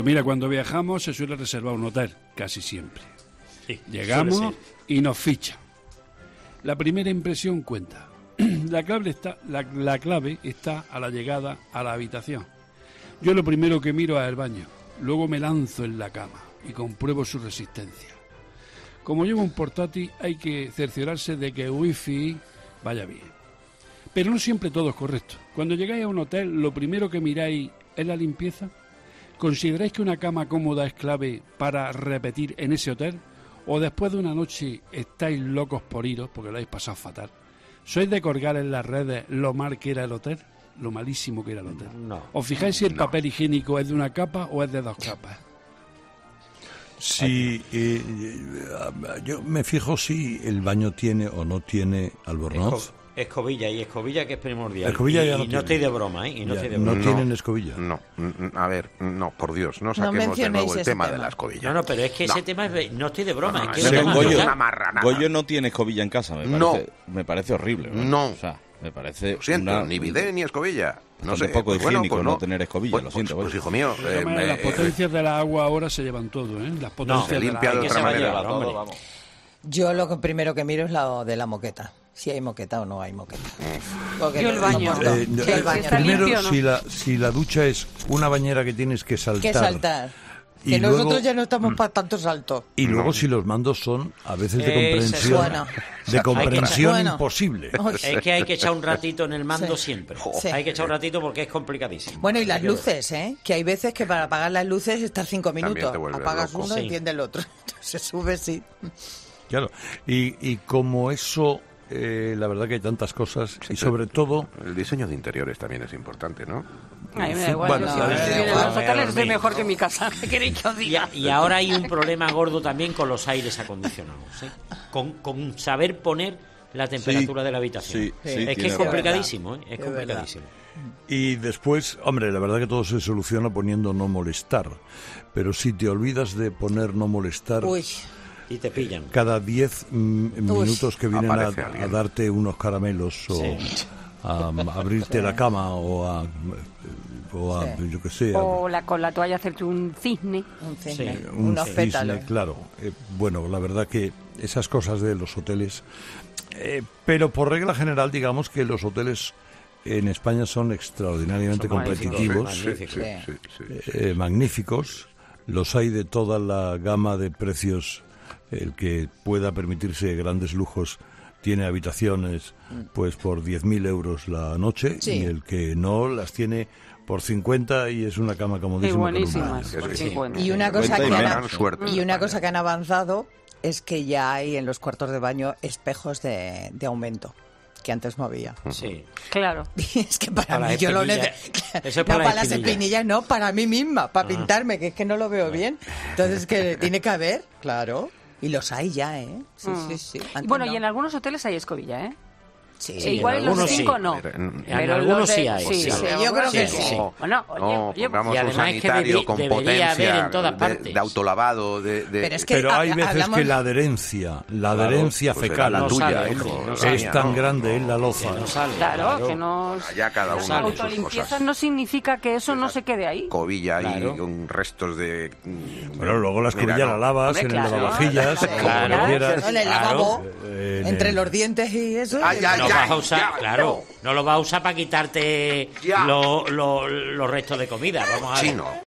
Mira, cuando viajamos se suele reservar un hotel, casi siempre. Sí, Llegamos y nos fichan. La primera impresión cuenta. La clave está a la llegada a la habitación. Yo lo primero que miro es el baño, luego me lanzo en la cama y compruebo su resistencia. Como llevo un portátil, hay que cerciorarse de que el wifi vaya bien. Pero no siempre todo es correcto. Cuando llegáis a un hotel, lo primero que miráis es la limpieza. ¿Consideráis que una cama cómoda es clave para repetir en ese hotel? ¿O después de una noche estáis locos por iros porque lo habéis pasado fatal? ¿Sois de colgar en las redes lo mal que era el hotel? Lo malísimo que era el hotel. No. ¿Os fijáis si el papel higiénico es de una capa o es de 2 capas? Sí, yo me fijo si el baño tiene o no tiene albornoz. Escobilla que es primordial. Escobilla ya y no estoy de broma, ¿eh? Y no estoy de broma. No tienen escobilla. No, a ver, no, por Dios, no saquemos de nuevo el tema de la escobilla. No, pero es que ese tema es... No estoy de broma. No, es que ese no, Goyo- no, una marranada. Goyo no tiene escobilla en casa, me parece horrible. No. O sea, me parece Lo siento, ni bidet ni escobilla. No sé, poco pues higiénico pues no tener escobilla, pues, lo siento. Pues, hijo mío, Las potencias del agua ahora se llevan todo, ¿eh? Las potencias se limpia del de agua. otra manera. Vamos. Yo lo que primero que miro es la de la moqueta. Si hay moqueta o no hay moqueta. Porque Yo el baño. Sí, el baño. ¿Está Primero, limpio o no? si la ducha es una bañera que tienes que saltar. Que saltar. Y Que luego- nosotros ya no estamos para tanto salto. Y luego si los mandos son a veces de comprensión, Bueno. de comprensión Bueno. imposible. Es que hay que echar un ratito en el mando Sí. siempre. Sí. Hay que echar un ratito porque es complicadísimo. Bueno, y las luces, ¿eh? Que hay veces que para apagar las luces estás 5 También minutos. te vuelves Apagas loco. uno Sí. y enciende el otro. Entonces sube, sí. Claro. Y como eso, la verdad que hay tantas cosas y sobre todo... El diseño de interiores también es importante, ¿no? A mí me da igual. Bueno, yo a si ver, estoy bien en igual, los hoteles estoy mejor que en mi casa. ¿Qué queréis que os diga? Y ahora hay un problema gordo también con los aires acondicionados. ¿Eh? Con saber poner la temperatura de la habitación. Sí, es que tiene es complicadísimo, ¿eh? Es Es complicadísimo. Y después, hombre, la verdad que todo se soluciona poniendo no molestar. Pero si te olvidas de poner no molestar... Uy. Y te pillan. Cada 10 minutos que vienen Aparece a alguien. darte unos caramelos o a abrirte la cama o a yo qué sé, O con la toalla hacerte un cisne. Un cisne, Sí, unos cisne, pétalos. claro. Bueno, la verdad que esas cosas de los hoteles... pero por regla general, digamos que los hoteles en España son extraordinariamente Son magníficos, competitivos, magníficos. magníficos. Los hay de toda la gama de precios. El que pueda permitirse grandes lujos tiene habitaciones pues por 10.000 euros la noche, Sí. y el que no las tiene por 50 y es una cama Y comodísima. con un buenísimas. baño. Por Sí. 50. Y una cosa que Gran suerte. y una cosa que han avanzado es que ya hay en los cuartos de baño espejos de aumento, que antes no había. Sí. Claro. Y es que para Para mí las yo lo espinillas. necesito. Eso es No, para para las las espinillas. espinillas, no, para mí misma, para pintarme, que es que no lo veo bien. Entonces, que tiene que haber, claro. Y los hay ya, ¿eh? Sí, sí, sí. Antes Bueno, no. y en algunos hoteles hay escobilla, ¿eh? Sí, Sí, Igual en los algunos 5 sí. no. En Pero algunos los de- sí hay. Sí, Sí, sí, yo creo que sí. sí. Bueno, No, oye, pongamos y un además es que sanitario con debería haber potencia en todas partes. de autolavado, Pero es que Pero hay veces hablamos- que la adherencia pues fecal era la No tuya, sale, hijo. hombre, no la sale. es mía, tan no. grande en la loza. No sale. claro, que no... Allá cada uno Sale. con sus Autolimpieza cosas. no significa que eso no se quede ahí. Cobilla Claro. y con restos de... Bueno, luego la escobilla Mira, la no. lavas Hombre, en el claro. lavavajillas, Sí, como claro. quieras. No, en el Claro. lavabo, En entre el- los dientes y eso. Ay, ay, No ay, vas a usar, ya, claro, no lo vas a usar para quitarte Ya. los restos de comida. Vamos a ver. Chino.